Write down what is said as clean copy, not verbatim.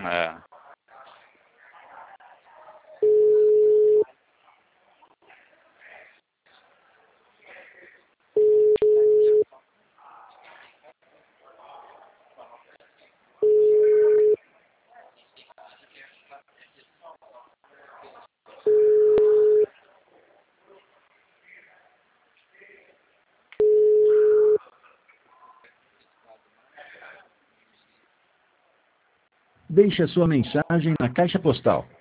É. Deixe a sua mensagem na caixa postal